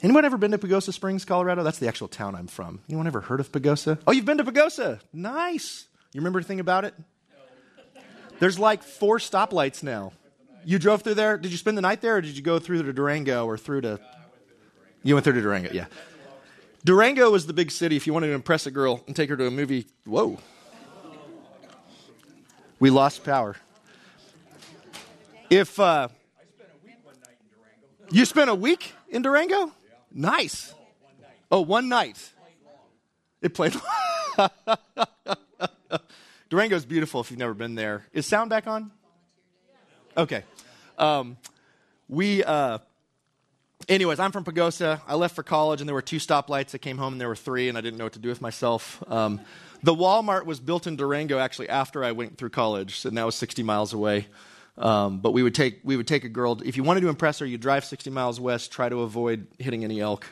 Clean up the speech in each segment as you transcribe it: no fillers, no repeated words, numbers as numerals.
Anyone ever been to Pagosa Springs, Colorado? That's the actual town I'm from. Anyone ever heard of Pagosa? Oh, you've been to Pagosa. Nice. You remember anything about it? There's like 4 stoplights now. You drove through there? Did you spend the night there, or did you go through to Durango or through to... You went through to Durango, yeah. Durango was the big city if you wanted to impress a girl and take her to a movie. Whoa. We lost power. If I spent a week one night in Durango. You spent a week in Durango? Yeah. Nice. Oh, one night. It played long. Durango's beautiful if you've never been there. Is sound back on? Okay. Anyways, I'm from Pagosa. I left for college, and there were 2 stoplights. I came home, and there were 3, and I didn't know what to do with myself. The Walmart was built in Durango, actually, after I went through college, and that was 60 miles away. But we would take a girl. If you wanted to impress her, you drive 60 miles west, try to avoid hitting any elk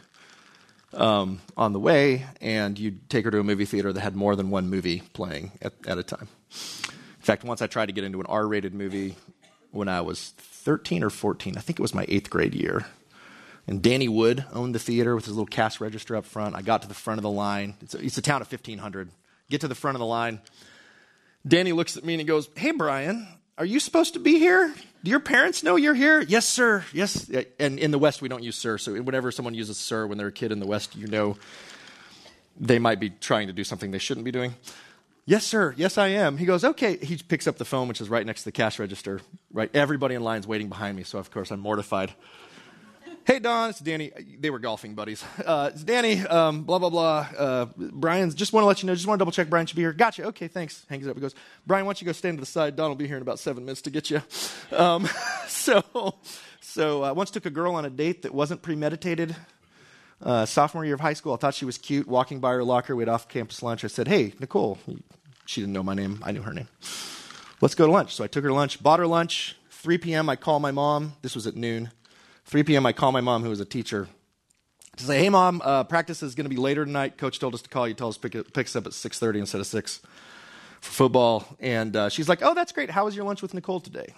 on the way, and you'd take her to a movie theater that had more than one movie playing at a time. In fact, once I tried to get into an R-rated movie when I was 13 or 14. I think it was my 8th grade year. And Danny Wood owned the theater with his little cash register up front. I got to the front of the line. It's a town of 1,500. Get to the front of the line. Danny looks at me and he goes, "Hey, Brian, are you supposed to be here? Do your parents know you're here?" "Yes, sir. Yes." And in the West, we don't use sir. So whenever someone uses sir when they're a kid in the West, you know they might be trying to do something they shouldn't be doing. "Yes, sir. Yes, I am." He goes, "Okay." He picks up the phone, which is right next to the cash register. Right, everybody in line's waiting behind me, so of course I'm mortified. "Hey, Don, it's Danny." They were golfing buddies. "It's Danny, blah, blah, blah. Brian, just want to let you know, just want to double check Brian should be here." "Gotcha. Okay, thanks." Hangs it up. He goes, "Brian, why don't you go stand to the side? Don will be here in about 7 minutes to get you." So once took a girl on a date that wasn't premeditated. Sophomore year of high school, I thought she was cute. Walking by her locker, we had off-campus lunch. I said, "Hey, Nicole." She didn't know my name. I knew her name. "Let's go to lunch." So I took her to lunch, bought her lunch. 3 p.m., I call my mom. This was at noon. 3 p.m., I call my mom, who was a teacher, to say, "Hey, Mom, practice is going to be later tonight. Coach told us to call you. Tell us pick us up at 6:30 instead of 6 for football." And she's like, "Oh, that's great. How was your lunch with Nicole today?"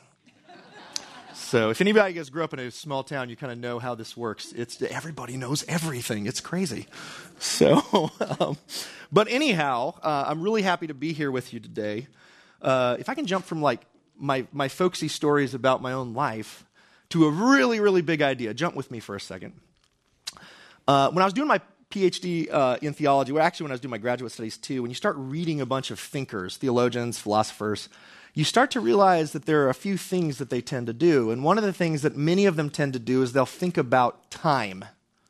So if anybody guys grew up in a small town, you kind of know how this works. Everybody knows everything. It's crazy. So, but anyhow, I'm really happy to be here with you today. If I can jump from like my folksy stories about my own life to a really, really big idea. Jump with me for a second. When I was doing my PhD in theology, well, actually when I was doing my graduate studies too, when you start reading a bunch of thinkers, theologians, philosophers, you start to realize that there are a few things that they tend to do. And one of the things that many of them tend to do is they'll think about time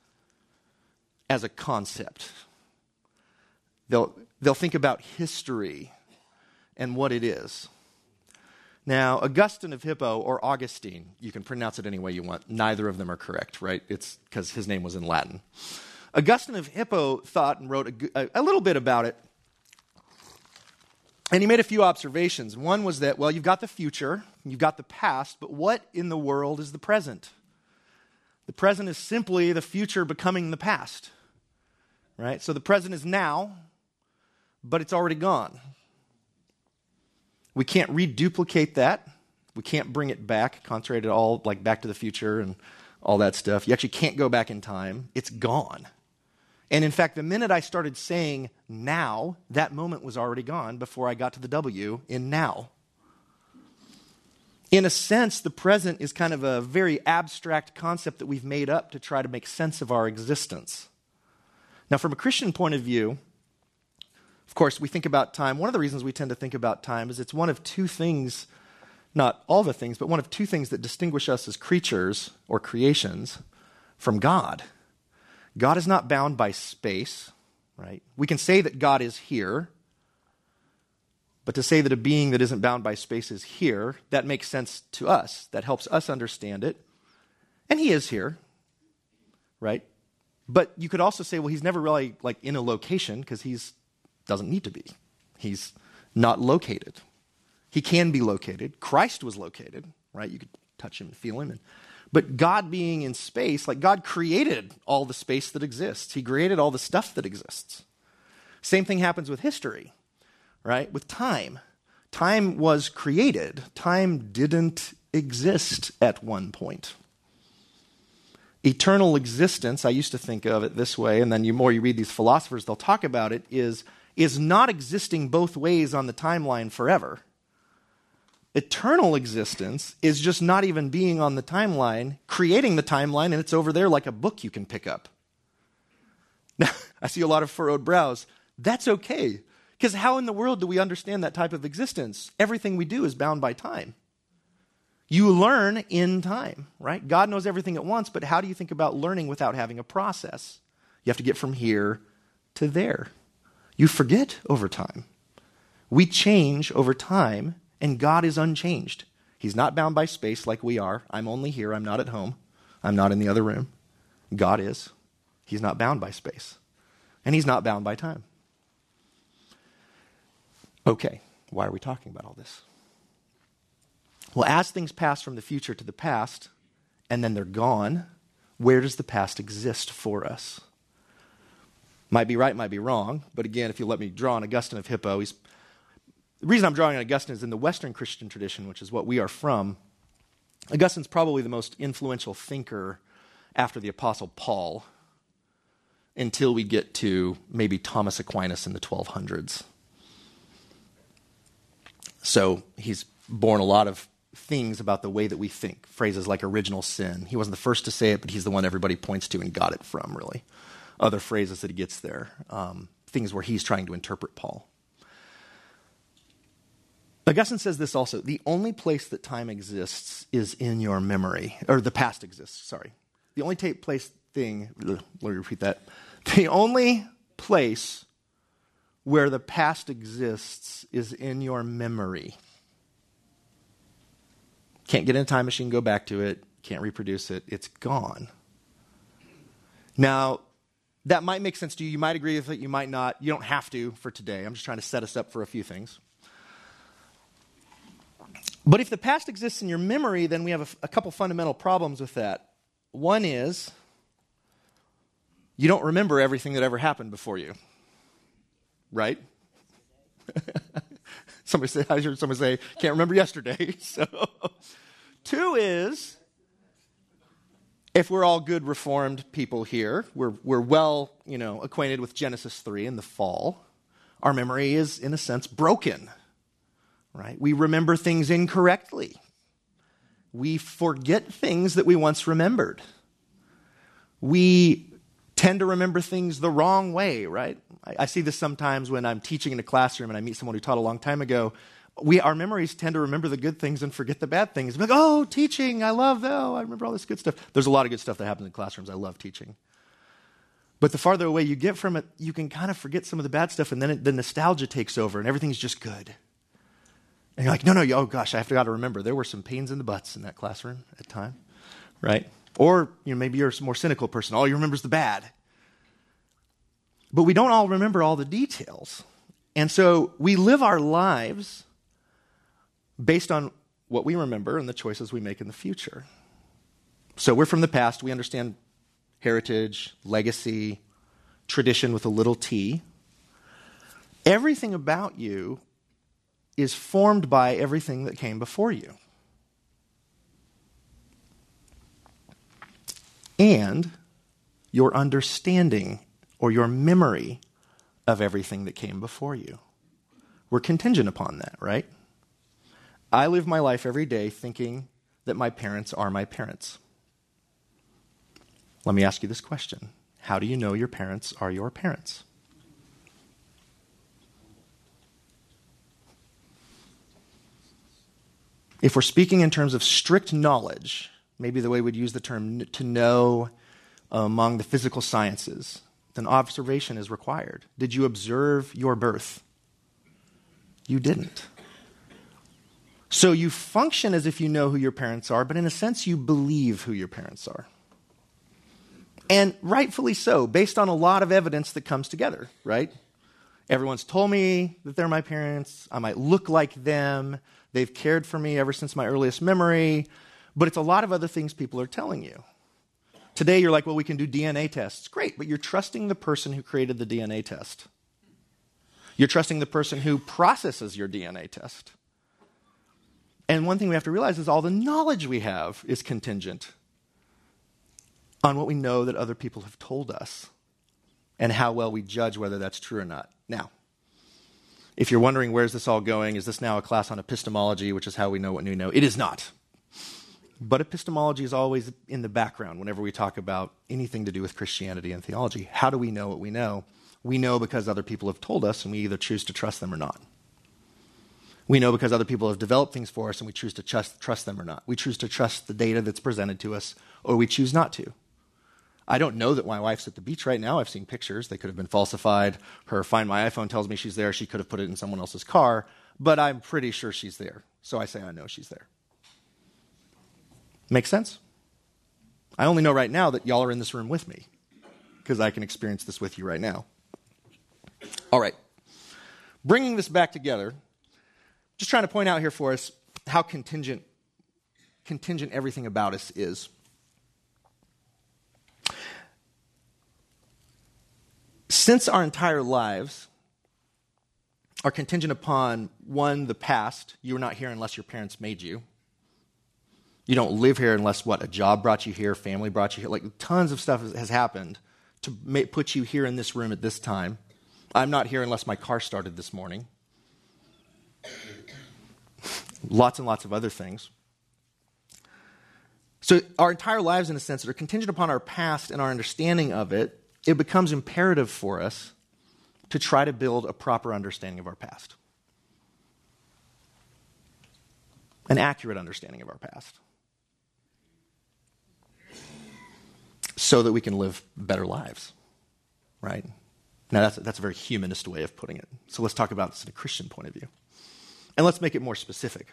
as a concept. They'll think about history and what it is. Now, Augustine of Hippo or Augustine, you can pronounce it any way you want. Neither of them are correct, right? It's because his name was in Latin. Augustine of Hippo thought and wrote a little bit about it. And he made a few observations. One was that, well, you've got the future, you've got the past, but what in the world is the present? The present is simply the future becoming the past, right? So the present is now, but it's already gone. We can't reduplicate that. We can't bring it back, contrary to all, like Back to the Future and all that stuff. You actually can't go back in time. It's gone. And in fact, the minute I started saying now, that moment was already gone before I got to the W in now. In a sense, the present is kind of a very abstract concept that we've made up to try to make sense of our existence. Now, from a Christian point of view, of course, we think about time. One of the reasons we tend to think about time is it's one of 2 things, not all the things, but one of 2 things that distinguish us as creatures or creations from God. God is not bound by space, right? We can say that God is here, but to say that a being that isn't bound by space is here, that makes sense to us. That helps us understand it. And he is here, right? But you could also say, well, he's never really like in a location because he's doesn't need to be. He's not located. He can be located. Christ was located, right? You could touch him and feel him. But God being in space, like God created all the space that exists. He created all the stuff that exists. Same thing happens with history, right? With time. Time was created. Time didn't exist at one point. Eternal existence, I used to think of it this way, and then the more you read these philosophers, they'll talk about it, is not existing both ways on the timeline forever. Eternal existence is just not even being on the timeline, creating the timeline, and it's over there like a book you can pick up. Now, I see a lot of furrowed brows. That's okay, because how in the world do we understand that type of existence? Everything we do is bound by time. You learn in time, right? God knows everything at once, but how do you think about learning without having a process? You have to get from here to there. You forget over time. We change over time, and God is unchanged. He's not bound by space like we are. I'm only here. I'm not at home. I'm not in the other room. God is. He's not bound by space. And he's not bound by time. Okay, why are we talking about all this? Well, as things pass from the future to the past, and then they're gone, where does the past exist for us? Might be right, might be wrong, but again, if you let me draw on Augustine of Hippo, the reason I'm drawing on Augustine is in the Western Christian tradition, which is what we are from. Augustine's probably the most influential thinker after the Apostle Paul, until we get to maybe Thomas Aquinas in the 1200s. So he's born a lot of things about the way that we think, phrases like original sin. He wasn't the first to say it, but he's the one everybody points to and got it from, really. Other phrases that he gets there, things where he's trying to interpret Paul. Augustine says this also: the only place that time exists is in your memory, or the past exists, sorry. The only let me repeat that. The only place where the past exists is in your memory. Can't get in a time machine, go back to it, can't reproduce it, it's gone. Now, that might make sense to you. You might agree with it, you might not. You don't have to for today. I'm just trying to set us up for a few things. But if the past exists in your memory, then we have a couple fundamental problems with that. One is, you don't remember everything that ever happened before you. Right? I heard somebody say, can't remember yesterday. So, two is, if we're all good Reformed people here, we're well, acquainted with Genesis 3 and the fall, our memory is, in a sense, broken. Right? We remember things incorrectly. We forget things that we once remembered. We tend to remember things the wrong way, right? I see this sometimes when I'm teaching in a classroom and I meet someone who taught a long time ago. Our memories tend to remember the good things and forget the bad things. Like, oh, teaching, I love that. Oh, I remember all this good stuff. There's a lot of good stuff that happens in classrooms. I love teaching. But the farther away you get from it, you can kind of forget some of the bad stuff, and then the nostalgia takes over and everything's just good. And you're like, no, oh gosh, I got to remember. There were some pains in the butts in that classroom at time, right? Or maybe you're a more cynical person. All you remember is the bad. But we don't all remember all the details. And so we live our lives based on what we remember and the choices we make in the future. So we're from the past. We understand heritage, legacy, tradition with a little t. Everything about you is formed by everything that came before you. And your understanding or your memory of everything that came before you. We're contingent upon that, right? I live my life every day thinking that my parents are my parents. Let me ask you this question. How do you know your parents are your parents? If we're speaking in terms of strict knowledge, maybe the way we'd use the term to know among the physical sciences, then observation is required. Did you observe your birth? You didn't. So you function as if you know who your parents are, but in a sense you believe who your parents are. And rightfully so, based on a lot of evidence that comes together, right? Everyone's told me that they're my parents. I might look like them. They've cared for me ever since my earliest memory. But it's a lot of other things people are telling you. Today you're like, well, we can do DNA tests. Great, but you're trusting the person who created the DNA test. You're trusting the person who processes your DNA test. And one thing we have to realize is all the knowledge we have is contingent. on what we know that other people have told us and how well we judge whether that's true or not. Now, if you're wondering where's this all going, is this now a class on epistemology, which is how we know what we know? It is not. But epistemology is always in the background whenever we talk about anything to do with Christianity and theology. How do we know what we know? We know because other people have told us, and we either choose to trust them or not. We know because other people have developed things for us, and we choose to trust them or not. We choose to trust the data that's presented to us, or we choose not to. I don't know that my wife's at the beach right now. I've seen pictures. They could have been falsified. Her Find My iPhone tells me she's there. She could have put it in someone else's car, but I'm pretty sure she's there. So I say I know she's there. Make sense? I only know right now that y'all are in this room with me because I can experience this with you right now. All right. Bringing this back together, just trying to point out here for us how contingent everything about us is. Since our entire lives are contingent upon, one, the past. You were not here unless your parents made you. You don't live here unless, a job brought you here, family brought you here. Like, tons of stuff has happened to put you here in this room at this time. I'm not here unless my car started this morning. Lots and lots of other things. So our entire lives, in a sense, are contingent upon our past and our understanding of it. It becomes imperative for us to try to build a proper understanding of our past. An accurate understanding of our past. So that we can live better lives, right? Now, that's a very humanist way of putting it. So let's talk about this in a Christian point of view. And let's make it more specific.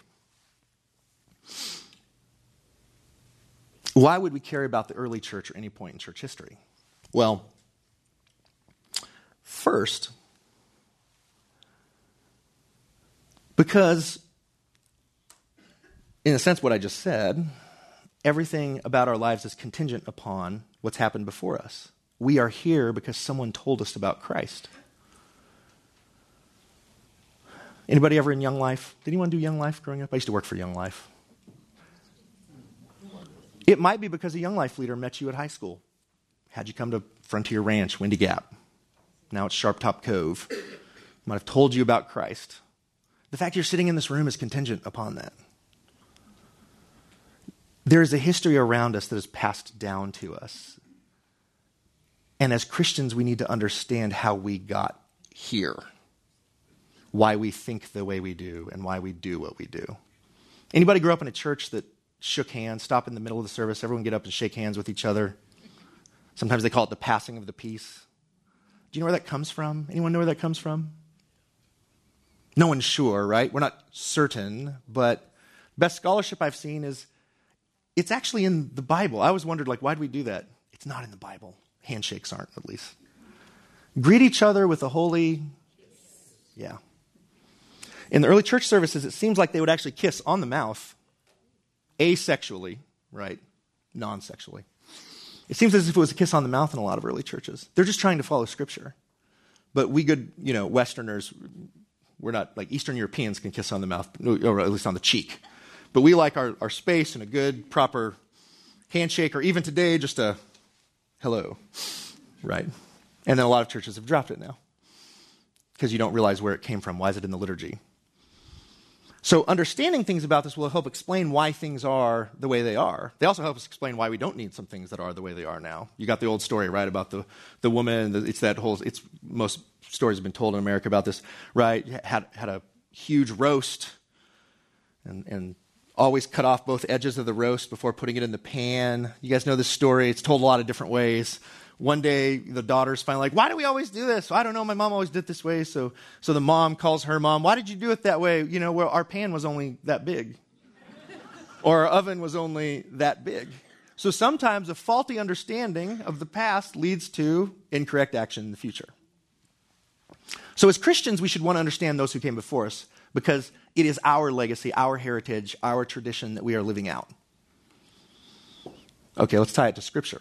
Why would we care about the early church or any point in church history? Well, first, because, in a sense, what I just said, everything about our lives is contingent upon what's happened before us. We are here because someone told us about Christ. Anybody ever in Young Life? Did anyone do Young Life growing up? I used to work for Young Life. It might be because a Young Life leader met you at high school. Had you come to Frontier Ranch, Windy Gap. Now it's Sharp Top Cove. Might have told you about Christ. The fact you're sitting in this room is contingent upon that. There is a history around us that is passed down to us. And as Christians, we need to understand how we got here. Why we think the way we do and why we do what we do. Anybody grew up in a church that shook hands, stop in the middle of the service, everyone get up and shake hands with each other? Sometimes they call it the passing of the peace. Do you know where that comes from? Anyone know where that comes from? No one's sure, right? We're not certain, but best scholarship I've seen is it's actually in the Bible. I always wondered, why do we do that? It's not in the Bible. Handshakes aren't, at least. Greet each other with a holy... Yeah. In the early church services, it seems like they would actually kiss on the mouth, asexually, right? Non-sexually. It seems as if it was a kiss on the mouth in a lot of early churches. They're just trying to follow Scripture. But we good, Westerners, we're not, Eastern Europeans can kiss on the mouth, or at least on the cheek. But we like our space and a good, proper handshake, or even today, just a hello, right? And then a lot of churches have dropped it now because you don't realize where it came from. Why is it in the liturgy? So understanding things about this will help explain why things are the way they are. They also help us explain why we don't need some things that are the way they are now. You got the old story, right, about the woman. Most stories have been told in America about this, right? Had a huge roast and always cut off both edges of the roast before putting it in the pan. You guys know this story. It's told a lot of different ways. One day, the daughter's finally why do we always do this? I don't know. My mom always did it this way. So the mom calls her mom. Why did you do it that way? Well, our pan was only that big. Or our oven was only that big. So sometimes a faulty understanding of the past leads to incorrect action in the future. So as Christians, we should want to understand those who came before us because it is our legacy, our heritage, our tradition that we are living out. Okay, let's tie it to Scripture.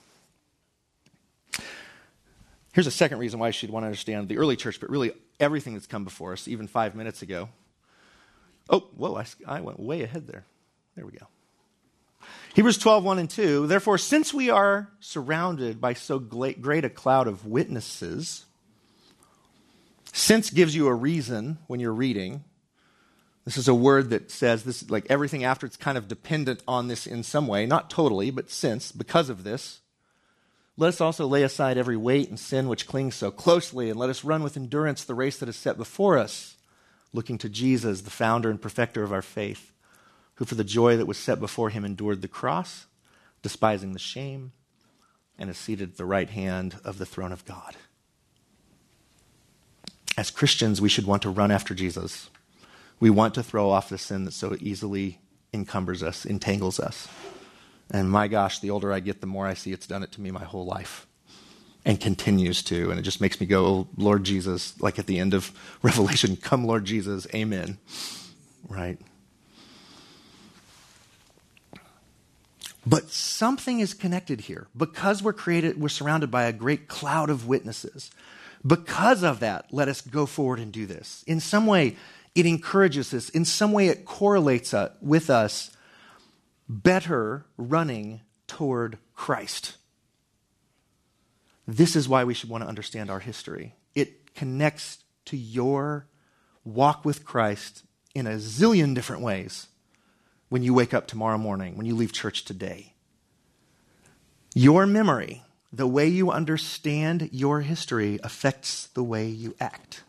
Here's a second reason why you should want to understand the early church, but really everything that's come before us, even 5 minutes ago. Oh, whoa, I went way ahead there. There we go. Hebrews 12, 1 and 2. Therefore, since we are surrounded by so great a cloud of witnesses, since gives you a reason when you're reading. This is a word that says this, like everything after it's kind of dependent on this in some way, not totally, but since, because of this. Let us also lay aside every weight and sin which clings so closely, and let us run with endurance the race that is set before us, looking to Jesus, the founder and perfecter of our faith, who for the joy that was set before him endured the cross, despising the shame, and is seated at the right hand of the throne of God. As Christians, we should want to run after Jesus. We want to throw off the sin that so easily encumbers us, entangles us. And my gosh, the older I get, the more I see it's done it to me my whole life and continues to. And it just makes me go, oh, Lord Jesus, like at the end of Revelation, come Lord Jesus, amen. Right? But something is connected here. Because we're surrounded by a great cloud of witnesses. Because of that, let us go forward and do this. In some way, it encourages us. In some way, it correlates with us better running toward Christ. This is why we should want to understand our history. It connects to your walk with Christ in a zillion different ways when you wake up tomorrow morning, when you leave church today. Your memory, the way you understand your history, affects the way you act.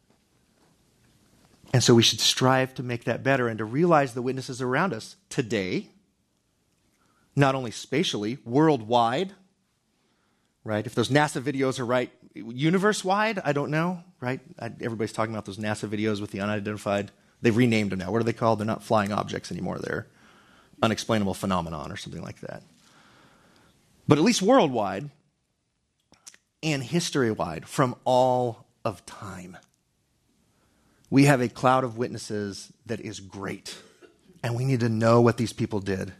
And so we should strive to make that better and to realize the witnesses around us today, not only spatially, worldwide, right? If those NASA videos are right, universe-wide, I don't know, right? Everybody's talking about those NASA videos with the unidentified. They've renamed them now. What are they called? They're not flying objects anymore. They're unexplainable phenomenon or something like that. But at least worldwide and history-wide from all of time, we have a cloud of witnesses that is great. And we need to know what these people did.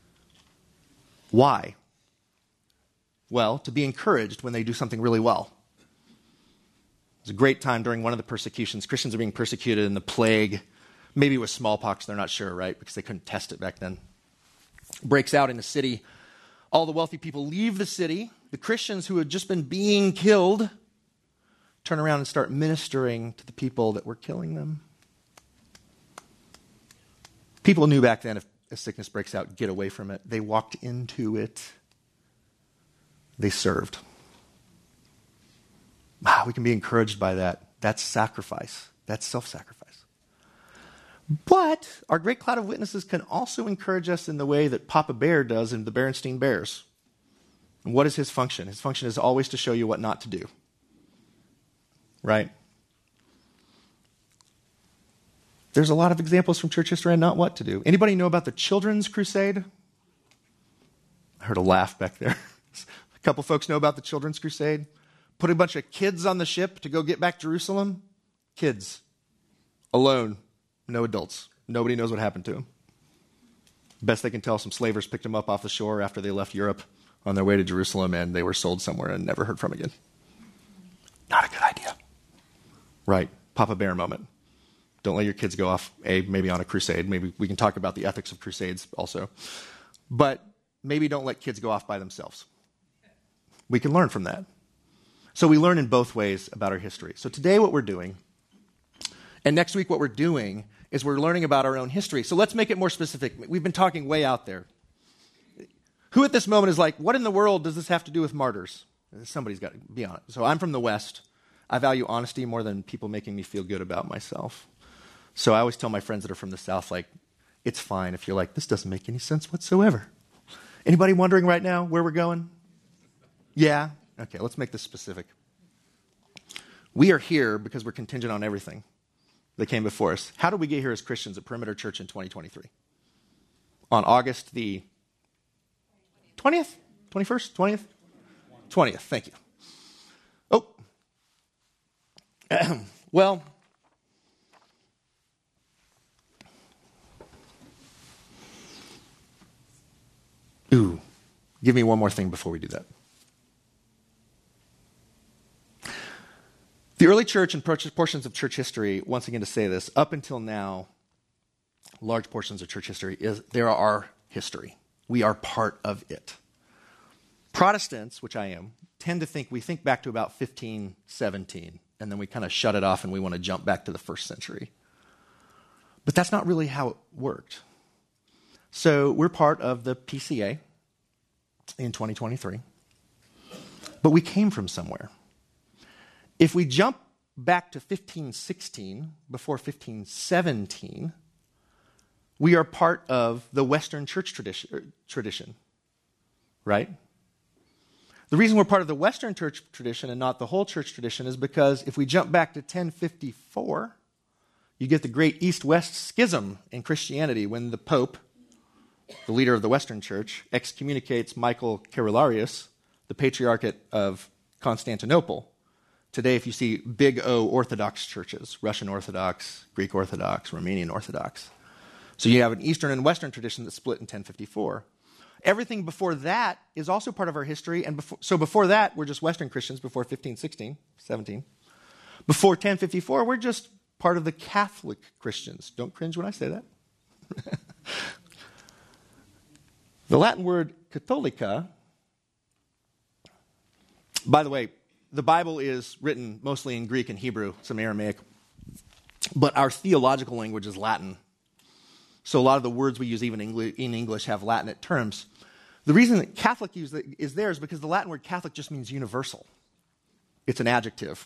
Why? Well, to be encouraged when they do something really well. It was a great time during one of the persecutions. Christians are being persecuted in the plague. Maybe it was smallpox, they're not sure, right? Because they couldn't test it back then. Breaks out in the city. All the wealthy people leave the city. The Christians who had just been being killed turn around and start ministering to the people that were killing them. People knew back then if a sickness breaks out, get away from it. They walked into it. They served. Wow, we can be encouraged by that. That's sacrifice. That's self-sacrifice. But our great cloud of witnesses can also encourage us in the way that Papa Bear does in the Berenstain Bears. And what is his function? His function is always to show you what not to do. Right? There's a lot of examples from church history on not what to do. Anybody know about the Children's Crusade? I heard a laugh back there. A couple folks know about the Children's Crusade. Put a bunch of kids on the ship to go get back Jerusalem. Kids. Alone. No adults. Nobody knows what happened to them. Best they can tell, some slavers picked them up off the shore after they left Europe on their way to Jerusalem, and they were sold somewhere and never heard from again. Not a good idea. Right. Papa Bear moment. Don't let your kids go off, maybe on a crusade. Maybe we can talk about the ethics of crusades also. But maybe don't let kids go off by themselves. We can learn from that. So we learn in both ways about our history. So today what we're doing, and next week what we're doing, is we're learning about our own history. So let's make it more specific. We've been talking way out there. Who at this moment is like, what in the world does this have to do with martyrs? Somebody's got to be on it. So I'm from the West. I value honesty more than people making me feel good about myself. So I always tell my friends that are from the South, like, it's fine if you're like, this doesn't make any sense whatsoever. Anybody wondering right now where we're going? Yeah? Okay, let's make this specific. We are here because we're contingent on everything that came before us. How did we get here as Christians at Perimeter Church in 2023? On August the 20th? 21st? 20th? 20th, thank you. Oh. Well, give me one more thing before we do that. The early church and portions of church history, once again to say this, up until now, large portions of church history, there are history. We are part of it. Protestants, which I am, tend to think, we think back to about 1517, and then we kind of shut it off and we want to jump back to the first century. But that's not really how it worked. So we're part of the PCA in 2023, but we came from somewhere. If we jump back to 1516, before 1517, we are part of the Western church tradition, right? The reason we're part of the Western church tradition and not the whole church tradition is because if we jump back to 1054, you get the great East-West schism in Christianity when the Pope, the leader of the Western church, excommunicates Michael Carolarius, the Patriarchate of Constantinople. Today, if you see big O Orthodox churches, Russian Orthodox, Greek Orthodox, Romanian Orthodox. So you have an Eastern and Western tradition that split in 1054. Everything before that is also part of our history. And before that, we're just Western Christians before 1516, 17. Before 1054, we're just part of the Catholic Christians. Don't cringe when I say that. The Latin word catholica, by the way, the Bible is written mostly in Greek and Hebrew, some Aramaic, but our theological language is Latin. So a lot of the words we use even in English have Latinate terms. The reason that Catholic is there is because the Latin word Catholic just means universal. It's an adjective.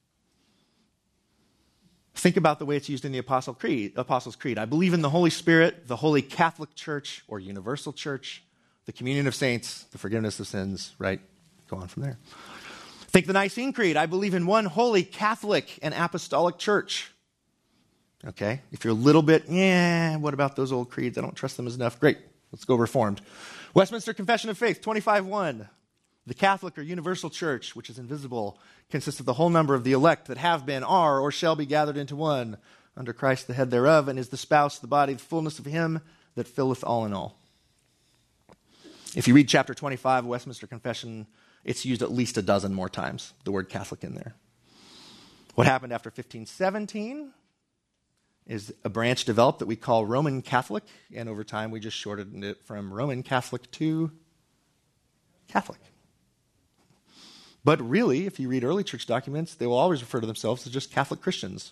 Think about the way it's used in the Apostles' Creed. I believe in the Holy Spirit, the Holy Catholic Church or Universal Church, the communion of saints, the forgiveness of sins, right? Go on from there. Think the Nicene Creed. I believe in one holy Catholic and Apostolic Church. Okay? If you're a little bit, what about those old creeds? I don't trust them as enough. Great. Let's go Reformed. Westminster Confession of Faith, 25:1. The Catholic or universal church, which is invisible, consists of the whole number of the elect that have been, are, or shall be gathered into one, under Christ the head thereof, and is the spouse, the body, the fullness of him that filleth all in all. If you read chapter 25 of Westminster Confession, it's used at least a dozen more times, the word Catholic in there. What happened after 1517 is a branch developed that we call Roman Catholic, and over time we just shortened it from Roman Catholic to Catholic. But really, if you read early church documents, they will always refer to themselves as just Catholic Christians.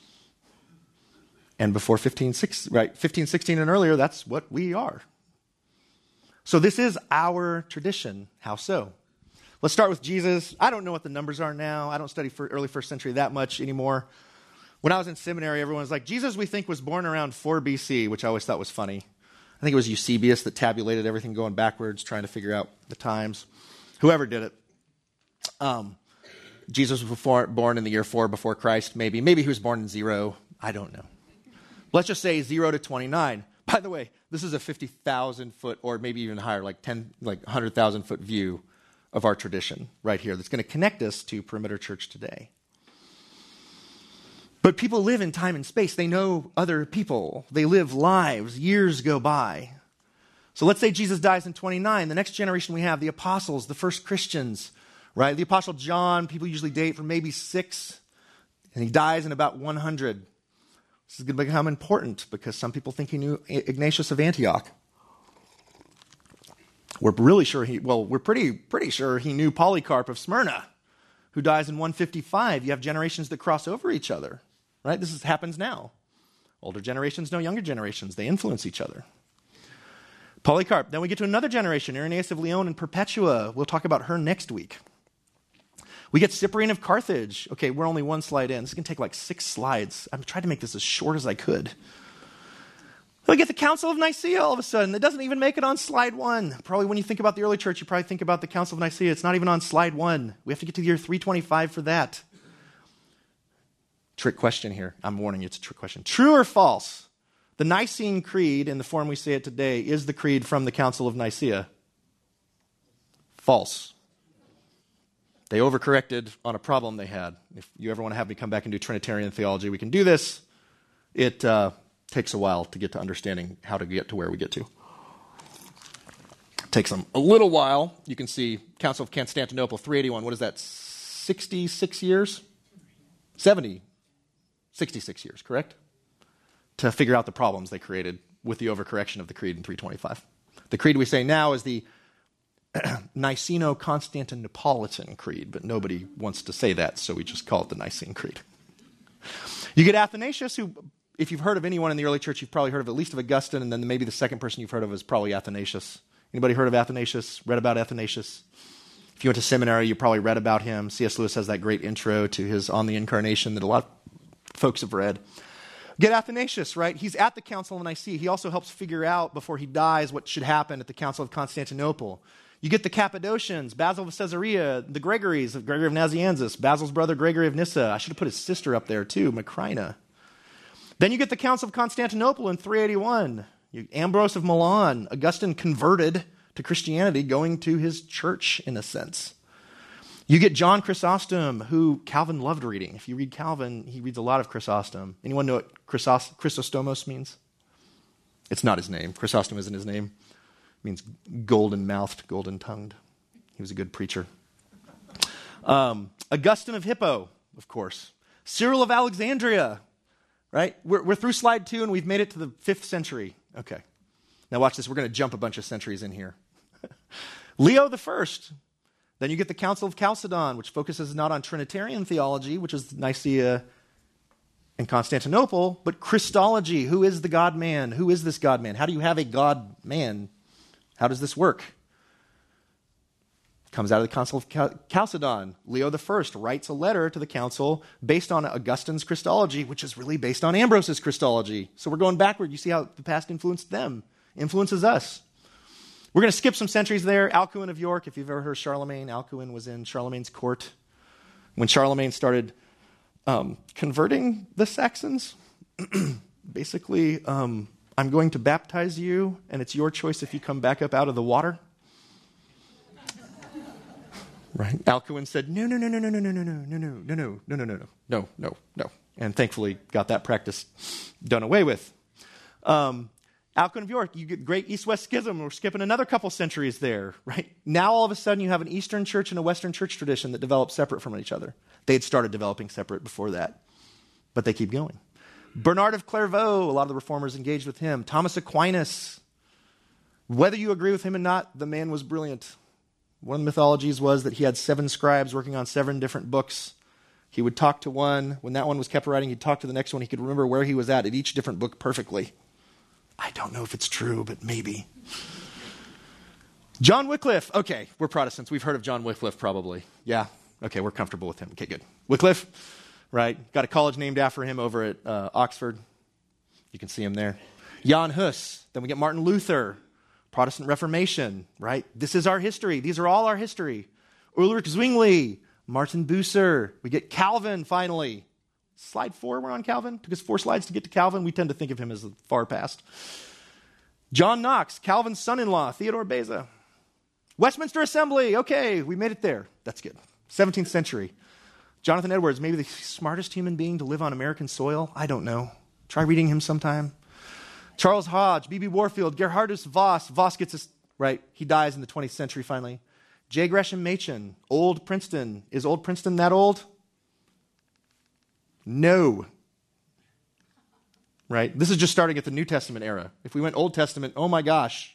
And before 1516 and earlier, that's what we are. So this is our tradition. How so? Let's start with Jesus. I don't know what the numbers are now. I don't study for early first century that much anymore. When I was in seminary, everyone was like, Jesus, we think, was born around 4 BC, which I always thought was funny. I think it was Eusebius that tabulated everything going backwards, trying to figure out the times. Whoever did it. Jesus was born in the year 4 before Christ, maybe. Maybe he was born in 0. I don't know. Let's just say 0 to 29. By the way, this is a 50,000 foot, or maybe even higher, like 100,000 foot view of our tradition right here that's going to connect us to Perimeter Church today. But people live in time and space. They know other people. They live lives. Years go by. So let's say Jesus dies in 29. The next generation we have, the apostles, the first Christians, right? The apostle John, people usually date from maybe 6, and he dies in about 100. This is going to become important because some people think he knew Ignatius of Antioch. We're really sure we're pretty sure he knew Polycarp of Smyrna, who dies in 155. You have generations that cross over each other, right? This happens now. Older generations know younger generations. They influence each other. Polycarp. Then we get to another generation, Irenaeus of Lyon and Perpetua. We'll talk about her next week. We get Cyprian of Carthage. Okay, we're only one slide in. This is going to take like 6 slides. I've tried to make this as short as I could. We get the Council of Nicaea all of a sudden. It doesn't even make it on slide 1. Probably when you think about the early church, you probably think about the Council of Nicaea. It's not even on slide 1. We have to get to the year 325 for that. Trick question here. I'm warning you, it's a trick question. True or false? The Nicene Creed, in the form we say it today, is the creed from the Council of Nicaea. False. They overcorrected on a problem they had. If you ever want to have me come back and do Trinitarian theology, we can do this. It takes a while to get to understanding how to get to where we get to. It takes them a little while. You can see Council of Constantinople, 381. What is that, 66 years? 66 years, correct? To figure out the problems they created with the overcorrection of the creed in 325. The creed we say now is the Niceno-Constantinopolitan Creed, but nobody wants to say that, so we just call it the Nicene Creed. You get Athanasius, who, if you've heard of anyone in the early church, you've probably heard of at least of Augustine, and then maybe the second person you've heard of is probably Athanasius. Anybody heard of Athanasius? Read about Athanasius? If you went to seminary, you probably read about him. C.S. Lewis has that great intro to his On the Incarnation that a lot of folks have read. Get Athanasius, right? He's at the Council of Nicaea. He also helps figure out, before he dies, what should happen at the Council of Constantinople. You get the Cappadocians, Basil of Caesarea, the Gregories, Gregory of Nazianzus, Basil's brother Gregory of Nyssa. I should have put his sister up there too, Macrina. Then you get the Council of Constantinople in 381. Ambrose of Milan, Augustine converted to Christianity, going to his church in a sense. You get John Chrysostom, who Calvin loved reading. If you read Calvin, he reads a lot of Chrysostom. Anyone know what Chrysostomos means? It's not his name. Chrysostom isn't his name. It means golden-mouthed, golden-tongued. He was a good preacher. Augustine of Hippo, of course. Cyril of Alexandria, right? We're through slide 2, and we've made it to the 5th century. Okay. Now watch this. We're going to jump a bunch of centuries in here. Leo the First. Then you get the Council of Chalcedon, which focuses not on Trinitarian theology, which is Nicaea and Constantinople, but Christology. Who is the God-man? Who is this God-man? How do you have a God-man? How does this work? Comes out of the Council of Chalcedon. Leo I writes a letter to the council based on Augustine's Christology, which is really based on Ambrose's Christology. So we're going backward. You see how the past influenced them, influences us. We're going to skip some centuries there. Alcuin of York, if you've ever heard of Charlemagne, Alcuin was in Charlemagne's court. When Charlemagne started converting the Saxons, basically, I'm going to baptize you, and it's your choice if you come back up out of the water. Right? Alcuin said, no, and thankfully got that practice done away with. Alcuin of York, you get great East-West Schism. We're skipping another couple centuries there, right? Now all of a sudden you have an Eastern church and a Western church tradition that develop separate from each other. They had started developing separate before that, but they keep going. Bernard of Clairvaux, a lot of the reformers engaged with him. Thomas Aquinas, whether you agree with him or not, the man was brilliant. One of the mythologies was that he had 7 scribes working on 7 different books. He would talk to one. When that one was kept writing, he'd talk to the next one. He could remember where he was at each different book perfectly. I don't know if it's true, but maybe. John Wycliffe. Okay, we're Protestants. We've heard of John Wycliffe probably. Yeah, okay, we're comfortable with him. Okay, good. Wycliffe, right? Got a college named after him over at Oxford. You can see him there. Jan Hus. Then we get Martin Luther. Protestant Reformation, right? This is our history. These are all our history. Ulrich Zwingli, Martin Bucer. We get Calvin, finally. Slide 4, we're on Calvin. Took us 4 slides to get to Calvin. We tend to think of him as far past. John Knox, Calvin's son-in-law, Theodore Beza. Westminster Assembly, okay, we made it there. That's good. 17th century. Jonathan Edwards, maybe the smartest human being to live on American soil. I don't know. Try reading him sometime. Charles Hodge, B.B. Warfield, Gerhardus Voss. Voss gets us, right, he dies in the 20th century finally. J. Gresham Machen, Old Princeton. Is Old Princeton that old? No. Right? This is just starting at the New Testament era. If we went Old Testament, oh my gosh.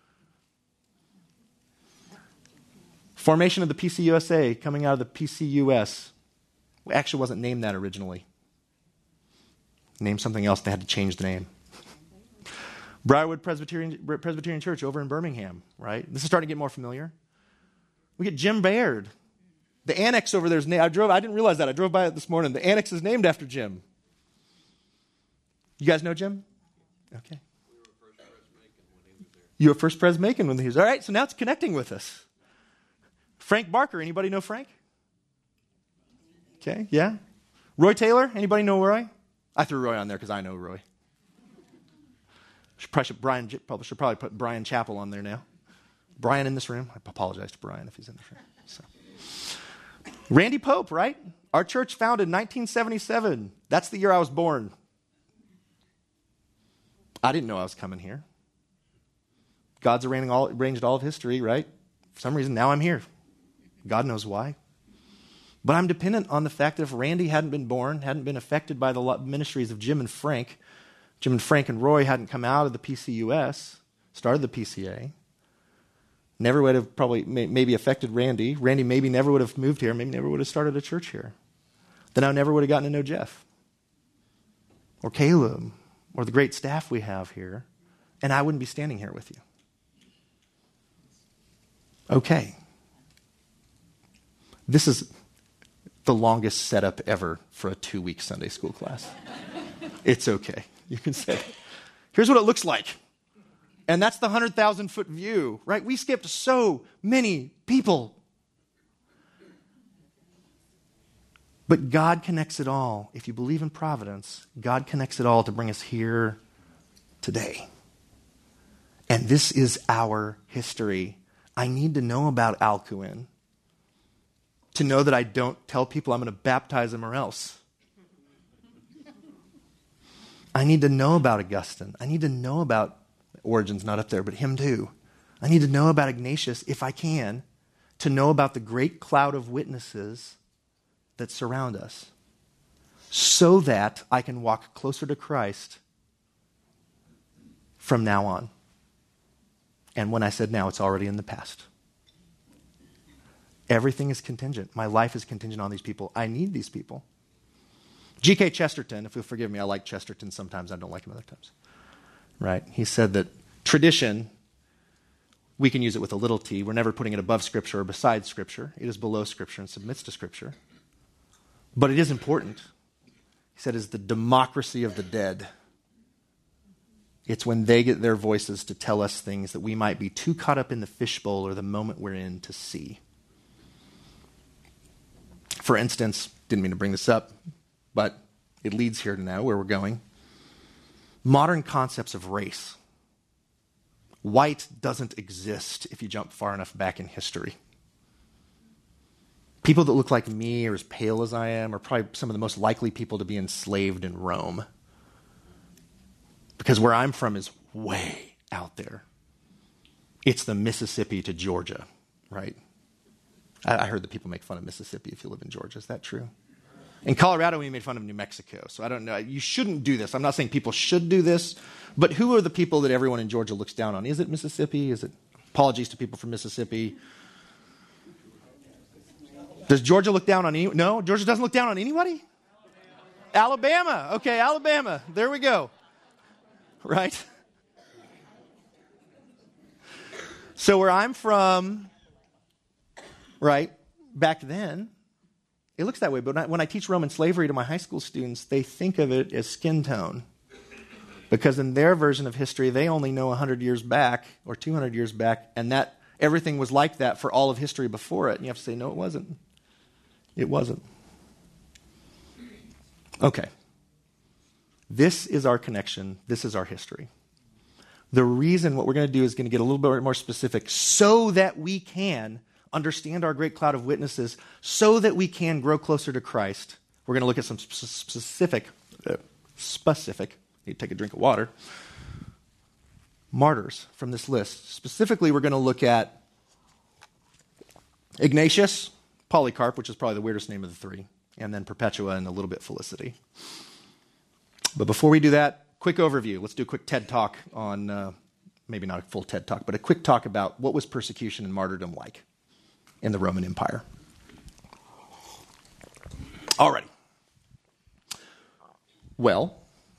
Formation of the PCUSA, coming out of the PCUS. It actually wasn't named that originally. Named something else, they had to change the name. Briarwood Presbyterian Church over in Birmingham, right? This is starting to get more familiar. We get Jim Baird. The annex over there is named, I didn't realize that. I drove by it this morning. The annex is named after Jim. You guys know Jim? Okay. You were First Pres Macon when he was there. All right, so now it's connecting with us. Frank Barker, anybody know Frank? Okay, yeah. Roy Taylor, anybody know Roy? I threw Roy on there because I know Roy. Should probably put Brian Chappell on there now. Brian in this room. I apologize to Brian if he's in this room. So. Randy Pope, right? Our church founded in 1977. That's the year I was born. I didn't know I was coming here. God's arranged all of history, right? For some reason, now I'm here. God knows why. But I'm dependent on the fact that if Randy hadn't been born, hadn't been affected by the ministries of Jim and Frank and Roy hadn't come out of the PCUS, started the PCA, Never would have probably maybe affected Randy. Randy maybe never would have moved here, maybe never would have started a church here. Then I never would have gotten to know Jeff or Caleb or the great staff we have here, and I wouldn't be standing here with you. Okay. This is the longest setup ever for a 2-week Sunday school class. It's okay. You can say, here's what it looks like. And that's the 100,000-foot view, right? We skipped so many people. But God connects it all. If you believe in providence, God connects it all to bring us here today. And this is our history. I need to know about Alcuin to know that I don't tell people I'm going to baptize them or else. I need to know about Augustine. I need to know about Origen's not up there, but him too. I need to know about Ignatius, if I can, to know about the great cloud of witnesses that surround us, so that I can walk closer to Christ from now on. And when I said now, it's already in the past. Everything is contingent. My life is contingent on these people. I need these people. G.K. Chesterton, if you'll forgive me, I like Chesterton sometimes, I don't like him other times. Right? He said that tradition, we can use it with a little t. We're never putting it above Scripture or beside Scripture. It is below Scripture and submits to Scripture. But it is important. He said, is the democracy of the dead. It's when they get their voices to tell us things that we might be too caught up in the fishbowl or the moment we're in to see. For instance, didn't mean to bring this up, but it leads here to now where we're going. Modern concepts of race. White doesn't exist if you jump far enough back in history. People that look like me or as pale as I am are probably some of the most likely people to be enslaved in Rome. Because where I'm from is way out there. It's the Mississippi to Georgia, right? I heard that people make fun of Mississippi if you live in Georgia. Is that true? In Colorado, we made fun of New Mexico. So I don't know. You shouldn't do this. I'm not saying people should do this. But who are the people that everyone in Georgia looks down on? Is it Mississippi? Is it? Apologies to people from Mississippi. Does Georgia look down on any? No, Georgia doesn't look down on anybody? Alabama. Okay, Alabama. There we go. Right? So where I'm from, right, back then, it looks that way. But when I teach Roman slavery to my high school students, they think of it as skin tone. Because in their version of history, they only know 100 years back or 200 years back, and that everything was like that for all of history before it. And you have to say, no, it wasn't. It wasn't. Okay. This is our connection. This is our history. The reason what we're going to do is going to get a little bit more specific so that we can understand our great cloud of witnesses, so that we can grow closer to Christ. We're going to look at some specific, need to take a drink of water, martyrs from this list. Specifically, we're going to look at Ignatius, Polycarp, which is probably the weirdest name of the three, and then Perpetua and a little bit Felicity. But before we do that, quick overview. Let's do a quick TED Talk on, maybe not a full TED Talk, but a quick talk about what was persecution and martyrdom like in the Roman Empire. Alrighty. Well,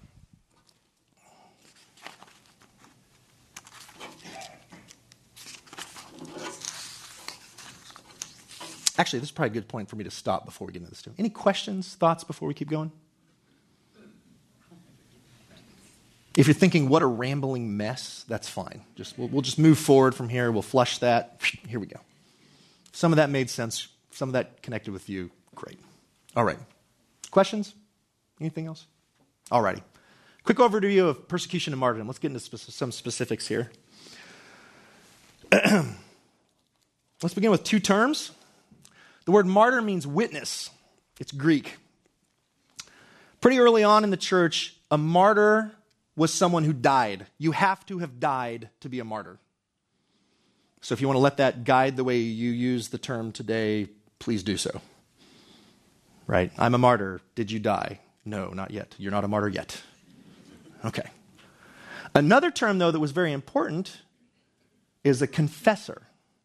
actually, this is probably a good point for me to stop before we get into this too. Any questions, thoughts before we keep going? If you're thinking, what a rambling mess, that's fine. We'll just move forward from here. We'll flush that. Here we go. Some of that made sense. Some of that connected with you. Great. All right. Questions? Anything else? All righty. Quick overview of persecution and martyrdom. Let's get into some specifics here. Let's begin with two terms. The word martyr means witness. It's Greek. Pretty early on in the church, a martyr was someone who died. You have to have died to be a martyr. So if you want to let that guide the way you use the term today, please do so. Right? I'm a martyr. Did you die? No, not yet. You're not a martyr yet. Okay. Another term, though, that was very important is a confessor.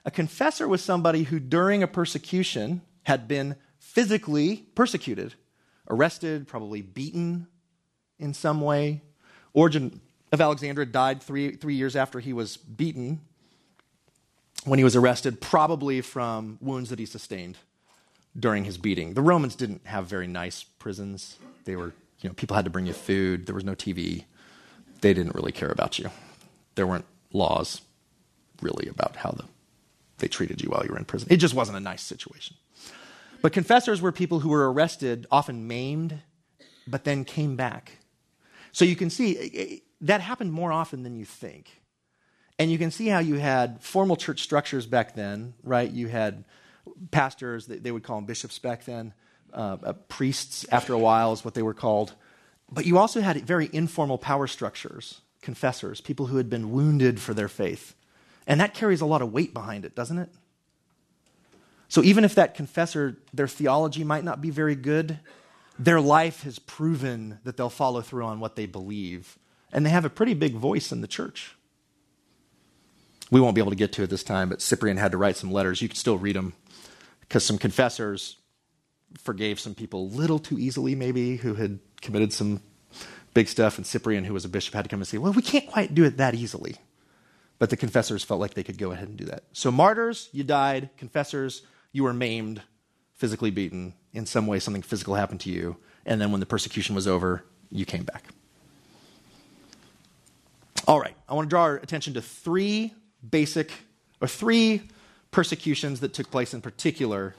A confessor was somebody who during a persecution had been physically persecuted, arrested, probably beaten in some way. Origen of Alexandria died three years after he was beaten when he was arrested, probably from wounds that he sustained during his beating. The Romans didn't have very nice prisons. They were, people had to bring you food. There was no TV. They didn't really care about you. There weren't laws really about how they treated you while you were in prison. It just wasn't a nice situation. But confessors were people who were arrested, often maimed, but then came back. So you can see that happened more often than you think. And you can see how you had formal church structures back then, right? You had pastors, they would call them bishops back then. Priests, after a while, is what they were called. But you also had very informal power structures, confessors, people who had been wounded for their faith. And that carries a lot of weight behind it, doesn't it? So even if that confessor, their theology might not be very good, their life has proven that they'll follow through on what they believe. And they have a pretty big voice in the church. We won't be able to get to it this time, but Cyprian had to write some letters. You can still read them because some confessors forgave some people a little too easily, maybe, who had committed some big stuff. And Cyprian, who was a bishop, had to come and say, well, we can't quite do it that easily. But the confessors felt like they could go ahead and do that. So martyrs, you died. Confessors, you were maimed, physically beaten. In some way, something physical happened to you. And then when the persecution was over, you came back. All right, I want to draw our attention to three persecutions that took place in particular.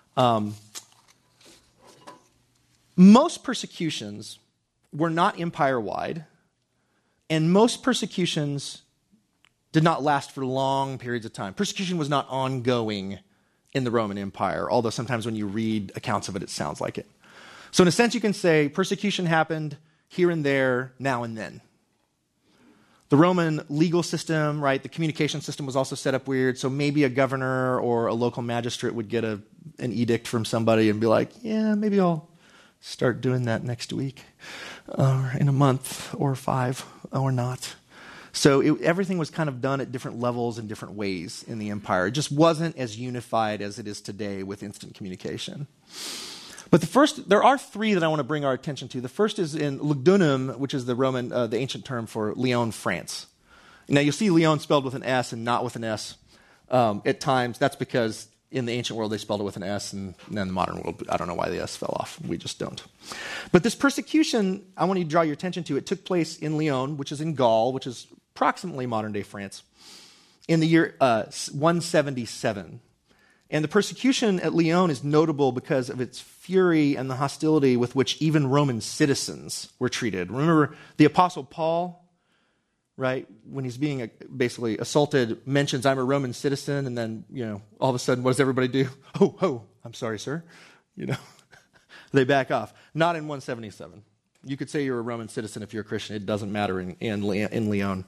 Most persecutions were not empire-wide, and most persecutions did not last for long periods of time. Persecution was not ongoing in the Roman Empire, although sometimes when you read accounts of it, it sounds like it. So in a sense, you can say persecution happened here and there, now and then. The Roman legal system, right, the communication system was also set up weird, so maybe a governor or a local magistrate would get an edict from somebody and be like, yeah, maybe I'll start doing that next week, or in a month, or 5, or not. So everything was kind of done at different levels and different ways in the empire. It just wasn't as unified as it is today with instant communication. But there are three that I want to bring our attention to. The first is in Lugdunum, which is the ancient term for Lyon, France. Now you'll see Lyon spelled with an S and not with an S at times. That's because in the ancient world they spelled it with an S, and then the modern world, I don't know why the S fell off. We just don't. But this persecution, I want you to draw your attention to, it took place in Lyon, which is in Gaul, which is approximately modern-day France, in the year 177. And the persecution at Lyon is notable because of its fury and the hostility with which even Roman citizens were treated. Remember, the Apostle Paul, right, when he's being basically assaulted, mentions, I'm a Roman citizen, and then, all of a sudden, what does everybody do? Oh, I'm sorry, sir. They back off. Not in 177. You could say you're a Roman citizen if you're a Christian. It doesn't matter in Lyon.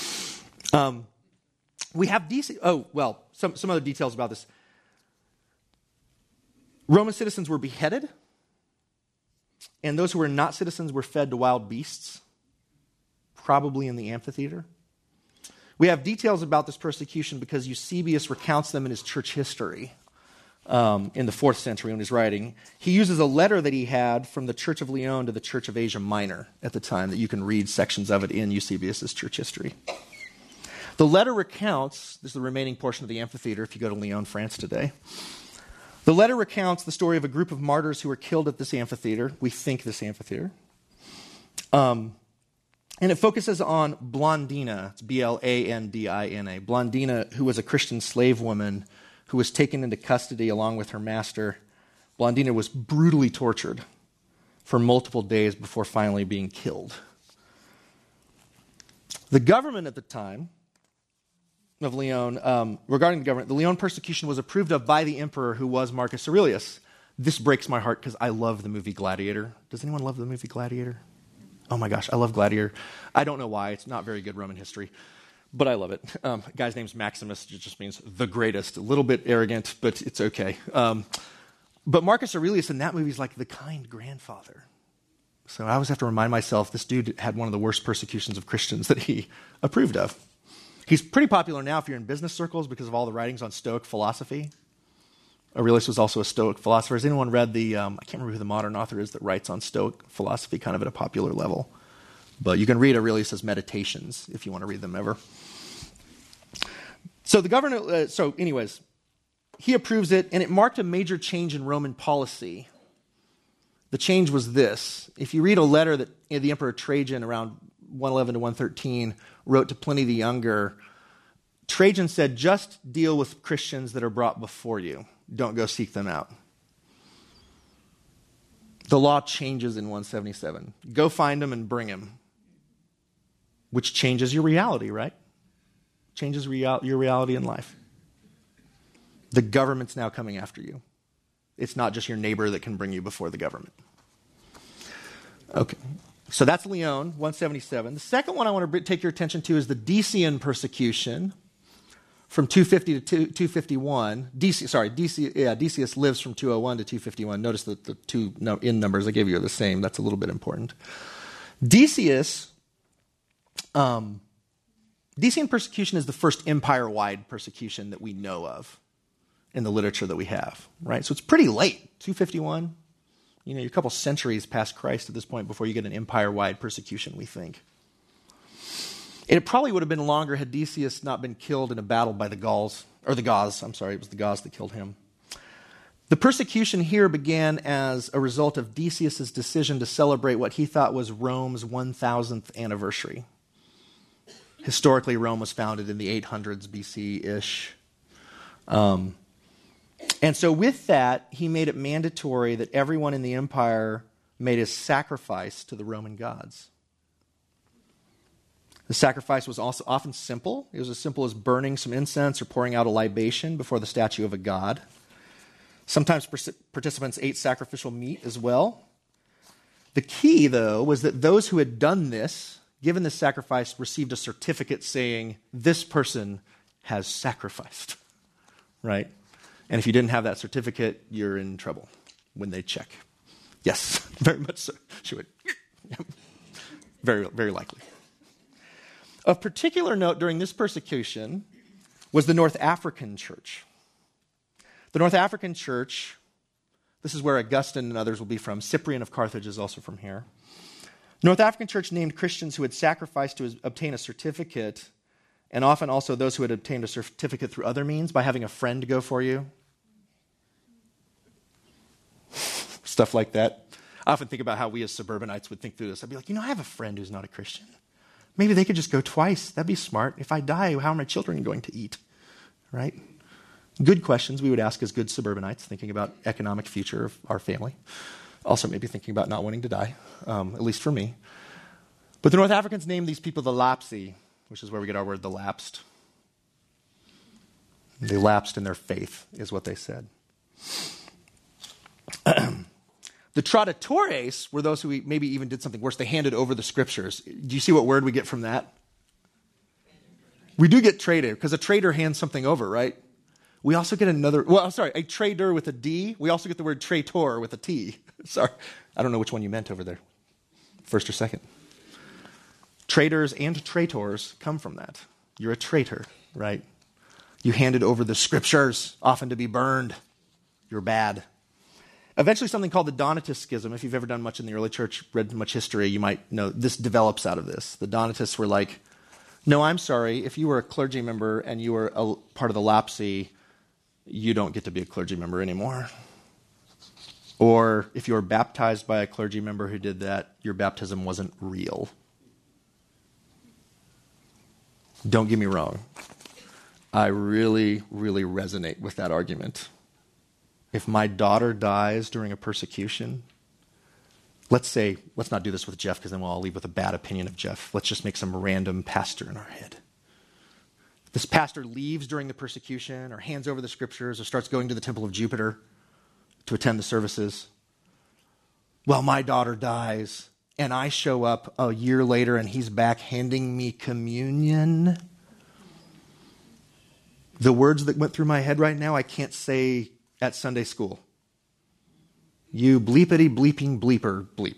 We have some other details about this. Roman citizens were beheaded, and those who were not citizens were fed to wild beasts, probably in the amphitheater. We have details about this persecution because Eusebius recounts them in his church history in the 4th century when he's writing. He uses a letter that he had from the Church of Lyon to the Church of Asia Minor at the time, that you can read sections of it in Eusebius' church history. The letter recounts, this is the remaining portion of the amphitheater if you go to Lyon, France today. The letter recounts the story of a group of martyrs who were killed at this amphitheater. We think this amphitheater. And it focuses on Blandina. It's Blandina. Blandina, who was a Christian slave woman who was taken into custody along with her master. Blandina was brutally tortured for multiple days before finally being killed. The government at the time of Lyon, regarding the government, the Lyon persecution was approved of by the emperor, who was Marcus Aurelius. This breaks my heart because I love the movie Gladiator. Does anyone love the movie Gladiator? Oh my gosh, I love Gladiator. I don't know why. It's not very good Roman history, but I love it. Guy's name's Maximus. It just means the greatest. A little bit arrogant, but it's okay. But Marcus Aurelius in that movie is like the kind grandfather. So I always have to remind myself, this dude had one of the worst persecutions of Christians that he approved of. He's pretty popular now if you're in business circles because of all the writings on Stoic philosophy. Aurelius was also a Stoic philosopher. Has anyone read I can't remember who the modern author is that writes on Stoic philosophy kind of at a popular level. But you can read Aurelius' Meditations if you want to read them ever. So the governor, anyways, he approves it, and it marked a major change in Roman policy. The change was this. If you read a letter that the Emperor Trajan around 111 to 113 wrote to Pliny the Younger, Trajan said, just deal with Christians that are brought before you. Don't go seek them out. The law changes in 177. Go find them and bring them. Which changes your reality, right? Changes your reality in life. The government's now coming after you. It's not just your neighbor that can bring you before the government. Okay, so that's Leon, 177. The second one I want to take your attention to is the Decian persecution from 250 to 251. Decius lives from 201 to 251. Notice that the two in numbers I gave you are the same. That's a little bit important. Decian persecution is the first empire-wide persecution that we know of in the literature that we have, right? So it's pretty late, 251. You're a couple centuries past Christ at this point before you get an empire-wide persecution, we think. It probably would have been longer had Decius not been killed in a battle by the Gauls. It was the Gauls that killed him. The persecution here began as a result of Decius' decision to celebrate what he thought was Rome's 1000th anniversary. Historically, Rome was founded in the 800s BC-ish. And so with that, he made it mandatory that everyone in the empire made a sacrifice to the Roman gods. The sacrifice was also often simple. It was as simple as burning some incense or pouring out a libation before the statue of a god. Sometimes participants ate sacrificial meat as well. The key, though, was that those who had done this, given this sacrifice, received a certificate saying, this person has sacrificed, right? And if you didn't have that certificate, you're in trouble when they check. Yes, very much so. She would. Very, very likely. Of particular note during this persecution was the North African church. The North African church, this is where Augustine and others will be from. Cyprian of Carthage is also from here. North African church named Christians who had sacrificed to obtain a certificate, and often also those who had obtained a certificate through other means by having a friend go for you. Stuff like that. I often think about how we as suburbanites would think through this. I'd be like, I have a friend who's not a Christian. Maybe they could just go twice. That'd be smart. If I die, how are my children going to eat? Right? Good questions we would ask as good suburbanites, thinking about economic future of our family. Also maybe thinking about not wanting to die, at least for me. But the North Africans named these people the Lapsi, which is where we get our word the lapsed. They lapsed in their faith, is what they said. The traditores were those who maybe even did something worse. They handed over the scriptures. Do you see what word we get from that? We do get trader, because a trader hands something over, right? We also get a trader with a D. We also get the word traitor with a T. Sorry, I don't know which one you meant over there, first or second. Traitors and traitors come from that. You're a traitor, right? You handed over the scriptures, often to be burned. You're bad. Eventually something called the Donatist Schism, if you've ever done much in the early church, read much history, you might know this develops out of this. The Donatists were like, no, I'm sorry, if you were a clergy member and you were a part of the Lapsi, you don't get to be a clergy member anymore. Or if you were baptized by a clergy member who did that, your baptism wasn't real. Don't get me wrong. I really, really resonate with that argument. If my daughter dies during a persecution, let's not do this with Jeff because then we'll all leave with a bad opinion of Jeff. Let's just make some random pastor in our head. This pastor leaves during the persecution or hands over the scriptures or starts going to the temple of Jupiter to attend the services. Well, my daughter dies and I show up a year later and he's back handing me communion. The words that went through my head right now, I can't say at Sunday school. You bleepity bleeping bleeper bleep.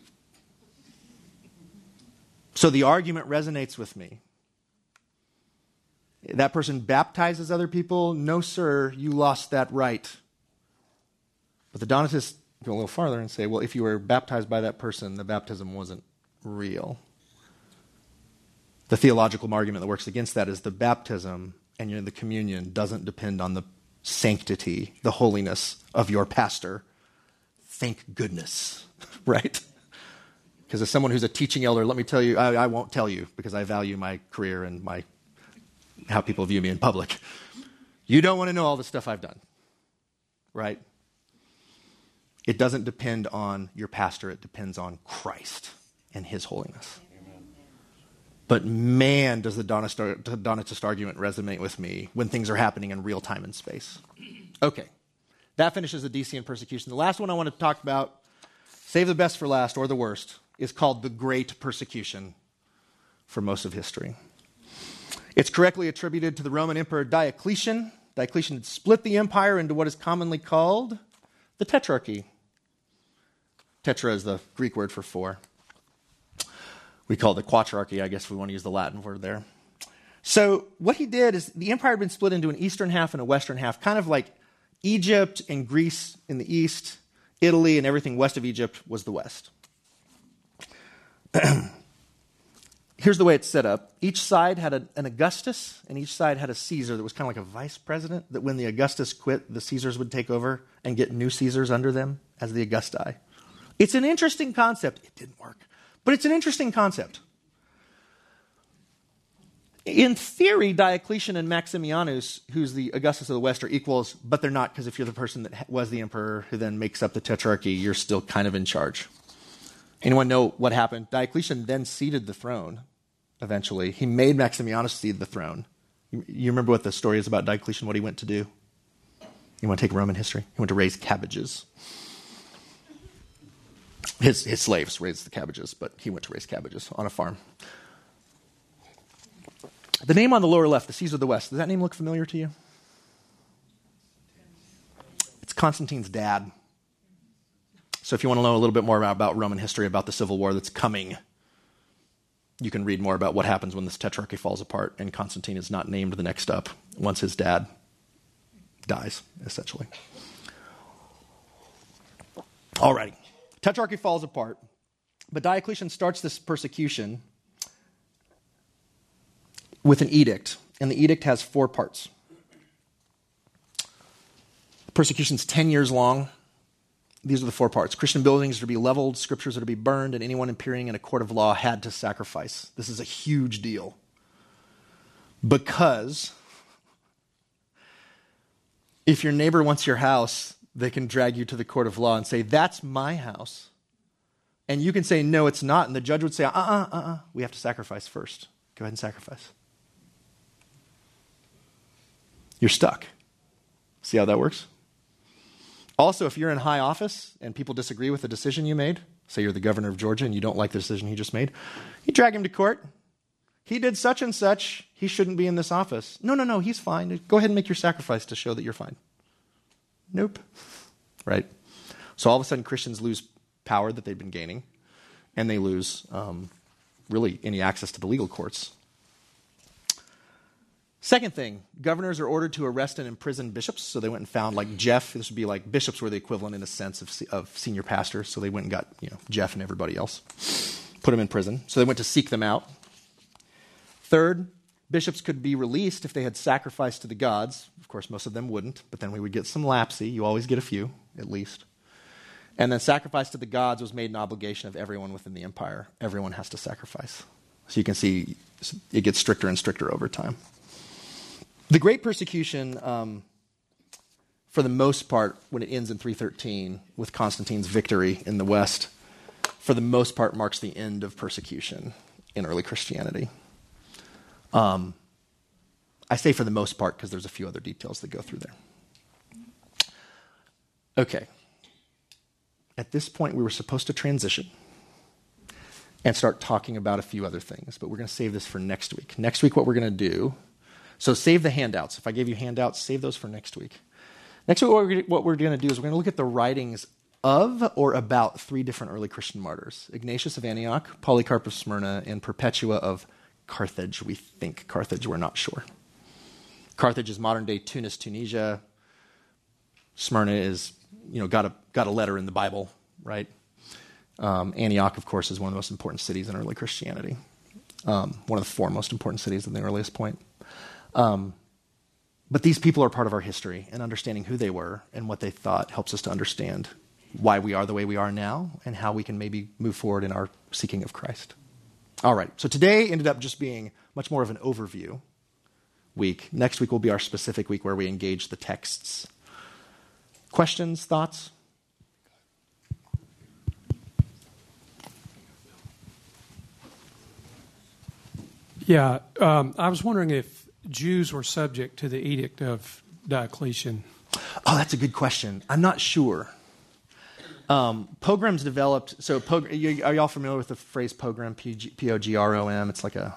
So the argument resonates with me. That person baptizes other people? No, sir, you lost that right. But the Donatists go a little farther and say, well, if you were baptized by that person, the baptism wasn't real. The theological argument that works against that is the baptism and the communion doesn't depend on the sanctity, the holiness of your pastor. Thank goodness, right? Because as someone who's a teaching elder, let me tell you, I won't tell you because I value my career and how people view me in public. You don't want to know all the stuff I've done, right? It doesn't depend on your pastor. It depends on Christ and his holiness. But man, does the Donatist argument resonate with me when things are happening in real time and space. Okay, that finishes the Decian persecution. The last one I want to talk about, save the best for last or the worst, is called the Great Persecution for most of history. It's correctly attributed to the Roman Emperor Diocletian. Diocletian had split the empire into what is commonly called the Tetrarchy. Tetra is the Greek word for four. We call it the Quattrarchy, I guess if we want to use the Latin word there. So what he did is the empire had been split into an eastern half and a western half, kind of like Egypt and Greece in the east, Italy and everything west of Egypt was the west. Here's the way it's set up. Each side had an Augustus, and each side had a Caesar that was kind of like a vice president, that when the Augustus quit, the Caesars would take over and get new Caesars under them as the Augusti. It's an interesting concept. It didn't work. But it's an interesting concept. In theory, Diocletian and Maximianus, who's the Augustus of the West, are equals, but they're not, because if you're the person that was the emperor who then makes up the Tetrarchy, you're still kind of in charge. Anyone know what happened? Diocletian then ceded the throne, eventually. He made Maximianus cede the throne. You remember what the story is about Diocletian, what he went to do? You want to take Roman history? He went to raise cabbages. His slaves raised the cabbages, but he went to raise cabbages on a farm. The name on the lower left, the Caesar of the West, does that name look familiar to you? It's Constantine's dad. So if you want to know a little bit more about Roman history, about the civil war that's coming, you can read more about what happens when this Tetrarchy falls apart and Constantine is not named the next up once his dad dies, essentially. Alrighty. Tetrarchy falls apart, but Diocletian starts this persecution with an edict, and the edict has 4 parts. The persecution's 10 years long. These are the 4 parts. Christian buildings are to be leveled, scriptures are to be burned, and anyone appearing in a court of law had to sacrifice. This is a huge deal. Because if your neighbor wants your house, they can drag you to the court of law and say, that's my house. And you can say, no, it's not. And the judge would say, we have to sacrifice first. Go ahead and sacrifice. You're stuck. See how that works? Also, if you're in high office and people disagree with the decision you made, say you're the governor of Georgia and you don't like the decision he just made, you drag him to court. He did such and such. He shouldn't be in this office. No, he's fine. Go ahead and make your sacrifice to show that you're fine. Nope. Right? So all of a sudden Christians lose power that they've been gaining, and they lose really any access to the legal courts. Second thing, governors are ordered to arrest and imprison bishops. So they went and found like Jeff. This would be like bishops were the equivalent in a sense of senior pastors. So they went and got Jeff and everybody else, put them in prison. So they went to seek them out. Third, bishops could be released if they had sacrificed to the gods. Of course, most of them wouldn't, but then we would get some lapsy. You always get a few, at least. And then sacrifice to the gods was made an obligation of everyone within the empire. Everyone has to sacrifice. So you can see it gets stricter and stricter over time. The Great Persecution, for the most part, when it ends in 313 with Constantine's victory in the West, for the most part marks the end of persecution in early Christianity. I say for the most part because there's a few other details that go through there. Okay. At this point, we were supposed to transition and start talking about a few other things, but we're going to save this for next week. Next week, what we're going to do, so save the handouts. If I gave you handouts, save those for next week. Next week, what we're going to do is we're going to look at the writings of or about 3 different early Christian martyrs: Ignatius of Antioch, Polycarp of Smyrna, and Perpetua of Carthage. We think Carthage, we're not sure. Carthage is modern-day Tunis, Tunisia. Smyrna is, got a letter in the Bible, right? Antioch, of course, is one of the most important cities in early Christianity. One of the four most important cities at the earliest point. But these people are part of our history, and understanding who they were and what they thought helps us to understand why we are the way we are now and how we can maybe move forward in our seeking of Christ. All right, so today ended up just being much more of an overview week. Next week will be our specific week where we engage the texts. Questions, thoughts? Yeah, I was wondering if Jews were subject to the Edict of Diocletian. Oh, that's a good question. I'm not sure. Pogroms developed, are y'all familiar with the phrase pogrom, P-O-G-R-O-M? It's like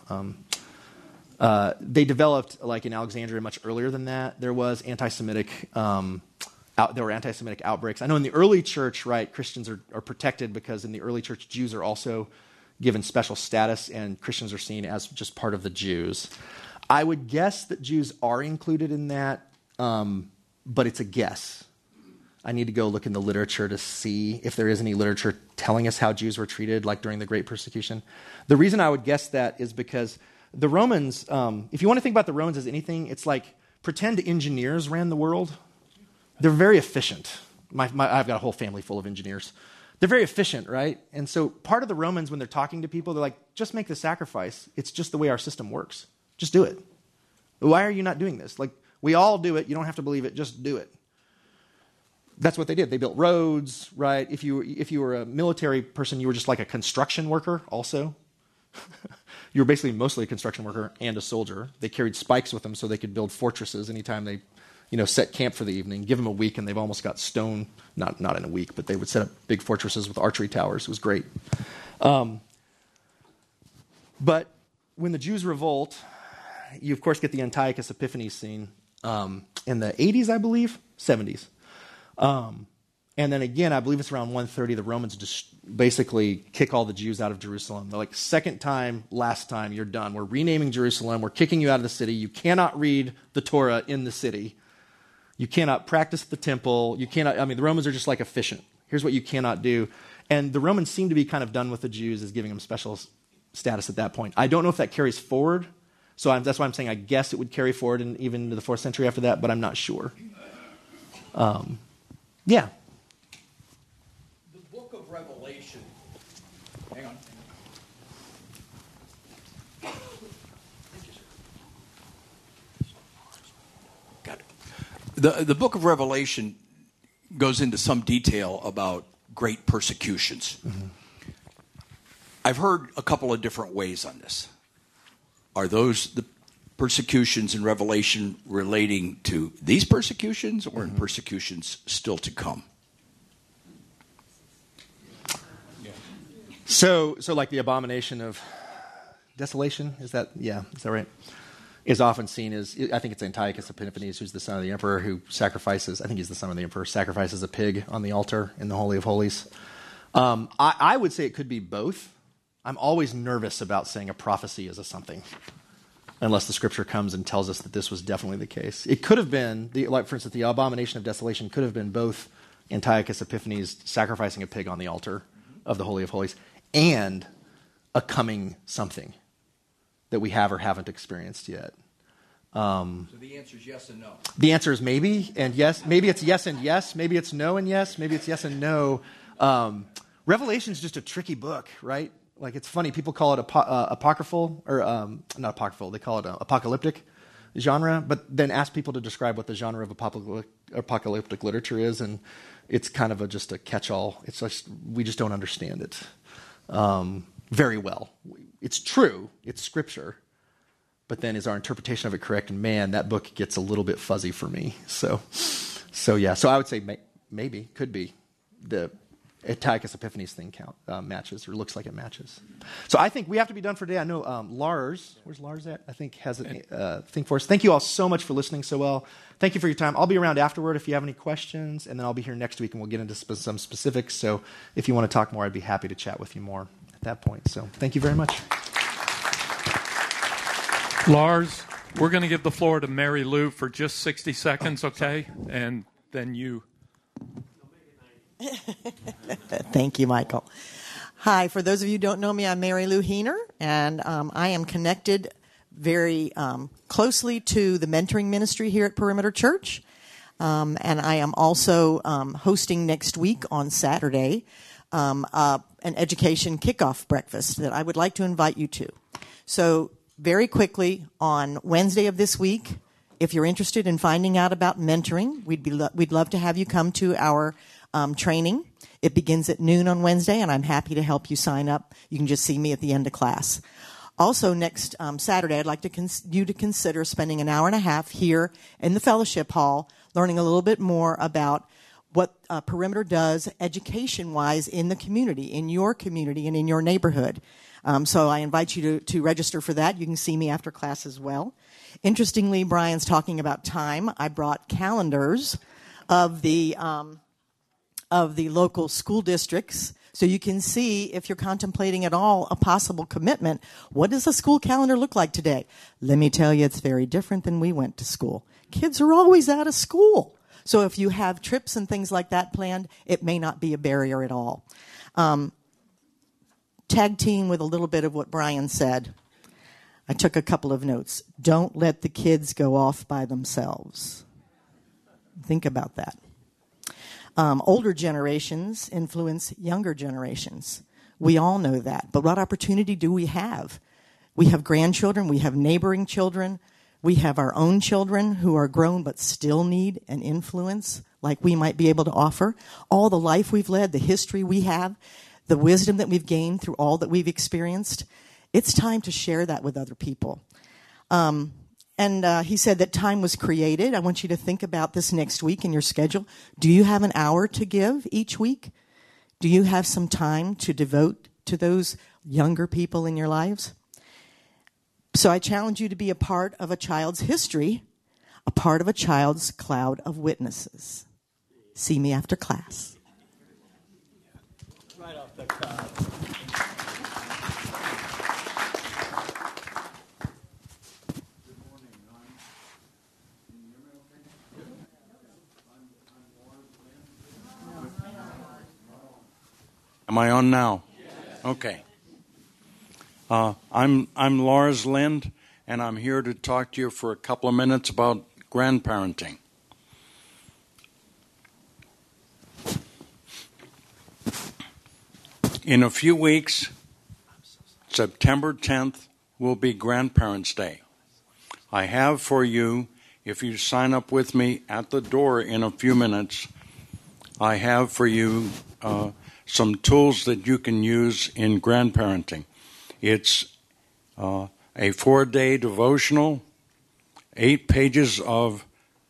they developed like in Alexandria much earlier than that. There was anti-Semitic, there were anti-Semitic outbreaks. I know in the early church, right, Christians are protected because in the early church, Jews are also given special status and Christians are seen as just part of the Jews. I would guess that Jews are included in that, but it's a guess. I need to go look in the literature to see if there is any literature telling us how Jews were treated, like during the Great Persecution. The reason I would guess that is because the Romans, if you want to think about the Romans as anything, it's like pretend engineers ran the world. They're very efficient. I've got a whole family full of engineers. They're very efficient, right? And so part of the Romans, when they're talking to people, they're like, just make the sacrifice. It's just the way our system works. Just do it. Why are you not doing this? Like, we all do it. You don't have to believe it. Just do it. That's what they did. They built roads, right? If you were a military person, you were just like a construction worker also. You were basically mostly a construction worker and a soldier. They carried spikes with them so they could build fortresses anytime they set camp for the evening. Give them a week and they've almost got stone, not in a week, but they would set up big fortresses with archery towers. It was great. But when the Jews revolt, you of course get the Antiochus Epiphanes scene in the 80s, I believe, 70s. And then again, I believe it's around 130, the Romans just basically kick all the Jews out of Jerusalem. They're like, second time, last time, you're done. We're renaming Jerusalem. We're kicking you out of the city. You cannot read the Torah in the city. You cannot practice the temple. The Romans are just like efficient. Here's what you cannot do. And the Romans seem to be kind of done with the Jews as giving them special status at that point. I don't know if that carries forward. So that's why I'm saying I guess it would carry forward even into the 4th century after that, but I'm not sure. Yeah. The book of Revelation. Hang on. Got it. The book of Revelation goes into some detail about great persecutions. Mm-hmm. I've heard a couple of different ways on this. Are those the persecutions in Revelation relating to these persecutions or in persecutions still to come? So like the abomination of desolation, is that right? Is often seen as, I think it's Antiochus Epiphanes, who's the son of the emperor, who sacrifices, I think he's the son of the emperor, sacrifices a pig on the altar in the Holy of Holies. I would say it could be both. I'm always nervous about saying a prophecy is a something, unless the scripture comes and tells us that this was definitely the case. It could have been, for instance, the abomination of desolation could have been both Antiochus Epiphanes sacrificing a pig on the altar of the Holy of Holies and a coming something that we have or haven't experienced yet. So the answer is yes and no. The answer is maybe and yes. Maybe it's yes and yes. Maybe it's no and yes. Maybe it's yes and no. Revelation is just a tricky book, right? Like, it's funny, people call it apocryphal, or not apocryphal, they call it apocalyptic genre, but then ask people to describe what the genre of apocalyptic literature is, and it's kind of just a catch-all. It's just, we just don't understand it very well. It's true, it's scripture, but then is our interpretation of it correct? And man, that book gets a little bit fuzzy for me. So I would say maybe, could be. The Antiochus Epiphanes thing matches, or looks like it matches. So I think we have to be done for today. I know Lars, where's Lars at? I think has a thing for us. Thank you all so much for listening so well. Thank you for your time. I'll be around afterward if you have any questions, and then I'll be here next week and we'll get into some specifics. So if you want to talk more, I'd be happy to chat with you more at that point. So thank you very much. Lars, We're going to give the floor to Mary Lou for just 60 seconds, okay? And then you. Thank you, Michael. Hi, for those of you who don't know me, I'm Mary Lou Heener, and I am connected very closely to the mentoring ministry here at Perimeter Church. And I am also hosting next week on Saturday an education kickoff breakfast that I would like to invite you to. So very quickly, on Wednesday of this week, if you're interested in finding out about mentoring, we'd love to have you come to our training. It begins at noon on Wednesday, and I'm happy to help you sign up. You can just see me at the end of class. Also, next Saturday, I'd like you to consider spending an hour and a half here in the fellowship hall, learning a little bit more about what Perimeter does education-wise in the community, in your community, and in your neighborhood. So I invite you to register for that. You can see me after class as well. Interestingly, Brian's talking about time. I brought calendars of the local school districts, so you can see, if you're contemplating at all a possible commitment, what does a school calendar look like today? Let me tell you, it's very different than we went to school. Kids are always out of school. So if you have trips and things like that planned, it may not be a barrier at all. Tag team with a little bit of what Brian said. I took a couple of notes. Don't let the kids go off by themselves. Think about that. Older generations influence younger generations. We all know that. But what opportunity do we have? We have grandchildren. We have neighboring children. We have our own children who are grown but still need an influence like we might be able to offer. All the life we've led, the history we have, the wisdom that we've gained through all that we've experienced. It's time to share that with other people. And he said that time was created. I want you to think about this next week in your schedule. Do you have an hour to give each week? Do you have some time to devote to those younger people in your lives? So I challenge you to be a part of a child's history, a part of a child's cloud of witnesses. See me after class. Right off the top. Am I on now? Okay. I'm Lars Lind, and I'm here to talk to you for a couple of minutes about grandparenting. In a few weeks, September 10th will be Grandparents' Day. I have for you, if you sign up with me at the door in a few minutes, I have for you some tools that you can use in grandparenting. It's a 4-day devotional, 8 pages of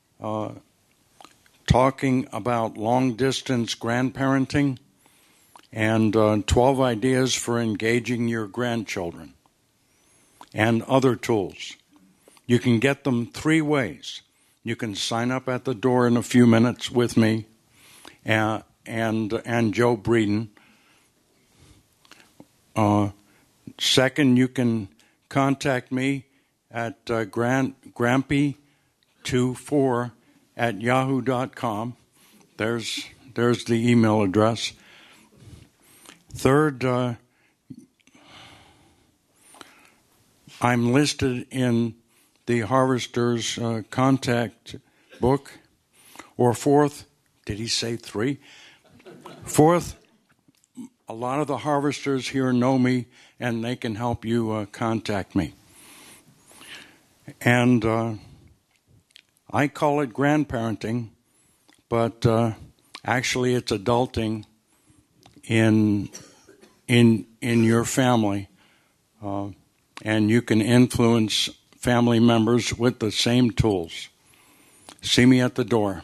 talking about long-distance grandparenting, and 12 ideas for engaging your grandchildren, and other tools. You can get them 3 ways. You can sign up at the door in a few minutes with me and Joe Breeden. Second, you can contact me at grampy24@yahoo.com. There's the email address. Third, I'm listed in the Harvester's contact book. Or fourth, did he say 3? Fourth, a lot of the harvesters here know me, and they can help you contact me. And I call it grandparenting, but actually it's adulting in your family, and you can influence family members with the same tools. See me at the door.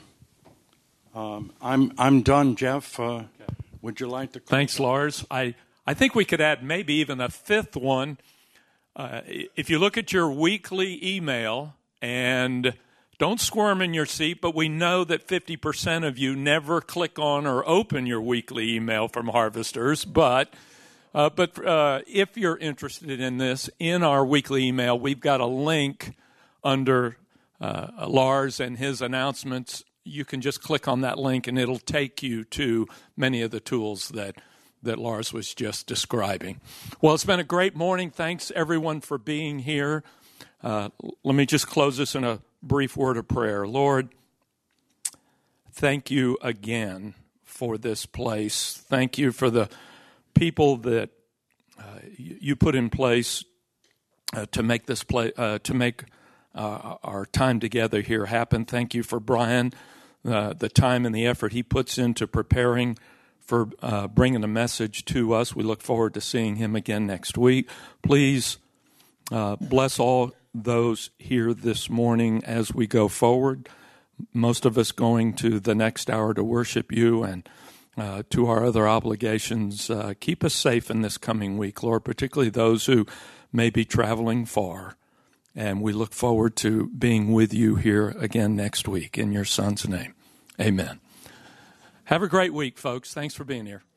I'm done, Jeff. Would you like to? Thanks, Lars. I think we could add maybe even a 5th one. If you look at your weekly email, and don't squirm in your seat, but we know that 50% of you never click on or open your weekly email from Harvesters. But if you're interested in this, in our weekly email, we've got a link under Lars and his announcements, you can just click on that link and it'll take you to many of the tools that Lars was just describing. Well, it's been a great morning. Thanks, everyone, for being here. Let me just close this in a brief word of prayer. Lord, thank you again for this place. Thank you for the people that you put in place to make this our time together here happen. Thank you for Brian, the time and the effort he puts into preparing for bringing a message to us. We look forward to seeing him again next week. Please bless all those here this morning as we go forward. Most of us going to the next hour to worship you and to our other obligations. Keep us safe in this coming week, Lord, particularly those who may be traveling far. And we look forward to being with you here again next week. In your Son's name, amen. Have a great week, folks. Thanks for being here.